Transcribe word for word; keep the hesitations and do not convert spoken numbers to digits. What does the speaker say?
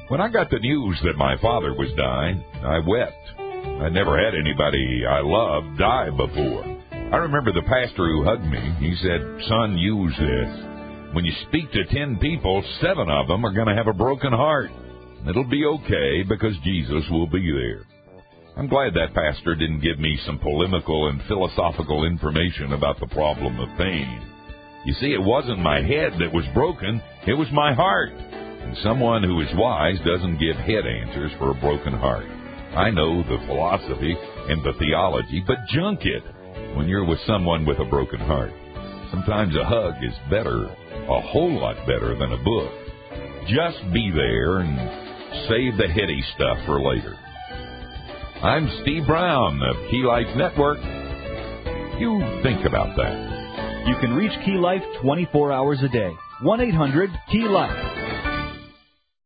When I got the news that my father was dying, I wept. I'd never had anybody I loved die before. I remember the pastor who hugged me. He said, "Son, use this. When you speak to ten people, seven of them are going to have a broken heart. It'll be okay because Jesus will be there." I'm glad that pastor didn't give me some polemical and philosophical information about the problem of pain. You see, it wasn't my head that was broken, it was my heart. And someone who is wise doesn't give head answers for a broken heart. I know the philosophy and the theology, but junk it when you're with someone with a broken heart. Sometimes a hug is better, a whole lot better than a book. Just be there and save the heady stuff for later. I'm Steve Brown of Key Life Network. You think about that. You can reach Key Life twenty-four hours a day. one eight hundred Key Life.